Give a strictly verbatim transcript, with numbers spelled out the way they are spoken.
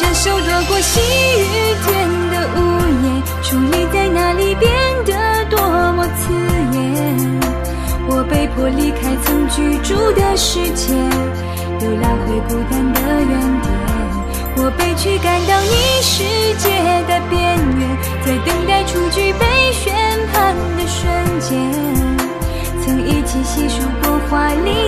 着手躲过细雨天的午夜，伫立在那里变得多么刺眼。我被迫离开曾居住的世界，流浪回孤单的原点。我被驱赶到你世界的边缘，在等待出局被宣判的瞬间，曾一起细数过华丽